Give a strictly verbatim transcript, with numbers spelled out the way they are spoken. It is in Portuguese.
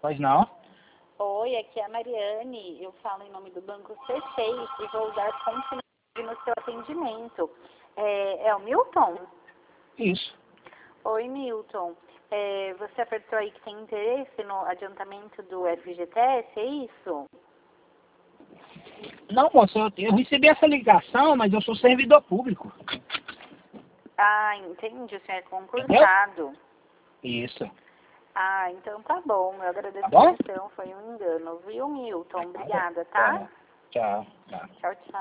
Pois não? Oi, aqui é a Mariane. Eu falo em nome do Banco C seis e vou dar continuidade no seu atendimento. É, é o Milton? Isso. Oi, Milton. É, você apertou aí que tem interesse no adiantamento do F G T S, é isso? Não, moça, eu, eu recebi essa ligação, mas eu sou servidor público. Ah, entendi. O senhor é concursado. Isso. Ah, então tá bom. Eu agradeço Tá a bom? atenção. Foi um engano, viu, Milton? Obrigada, tá? Tá. Tchau. Tchau. Tchau, tchau.